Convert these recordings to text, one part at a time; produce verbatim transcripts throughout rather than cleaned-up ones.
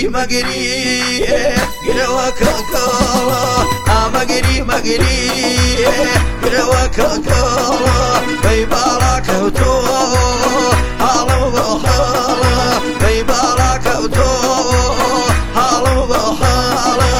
مقري مقري قلوا كوكولا مقري مقري قلوا كوكولا بيبارك وتو حالو بحالا بيبارك وتو حالو بحالا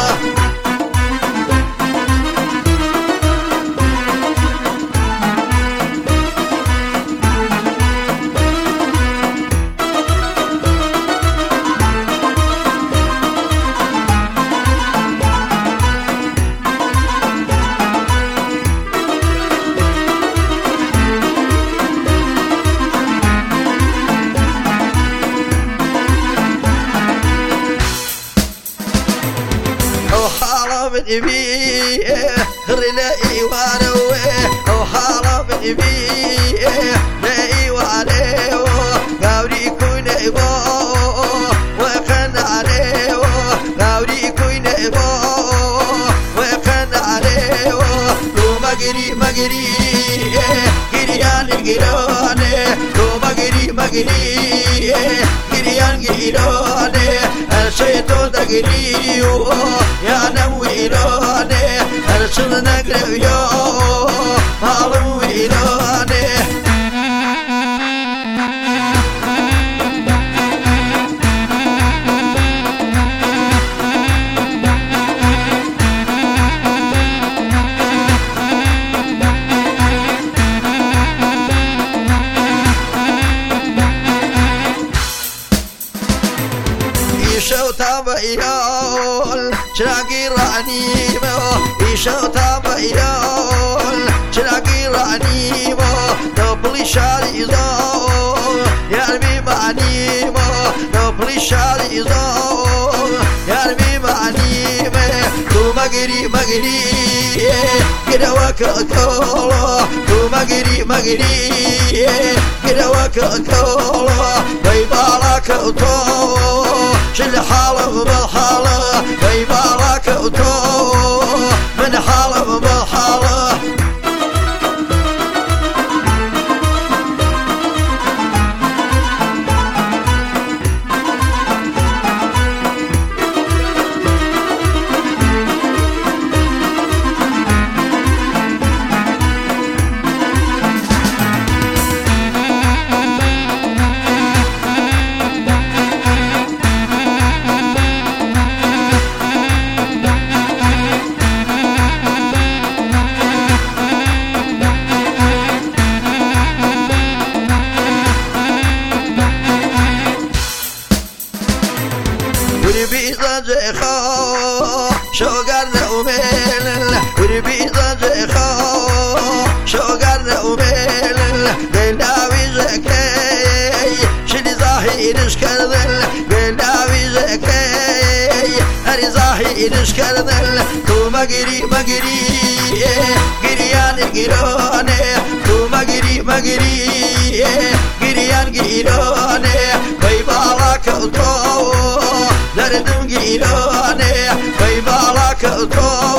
بنبي خرنا إيوانه أو حارة بنبي لا إيوانه قاوري كون إبو وقن عليه قاوري كون إبو وقن عليه تو مقري مقري قريان القران تو مقري مقري قريان قران الشيطان تقريو يا نويراني أرسل نقريو مالو ويراني يشو تابعيول شراقي رانيمو يشو تابعيول شراقي رانيمو نوبلي شاري زو يارمي معنيمو نوبلي شاري زو يارمي معنيمو تو مقري مقري قدوا كوكولا تو مقري مقري قدوا كوكولا بيبارك وتو شل حالة بالحالة بيبارك وتو من حالة بالحالة وربيضة زخا شوقنا وميل وربيضة زخا شوقنا وميل بلاوي زكاي شلي ظاهر شكرذل بلاوي زكاي هري ظاهر شكرذل تو مقري مقري قريان القراني تو مقري مقري قريان قراني بيبارك وتو دردم قيراني بيبارك وتو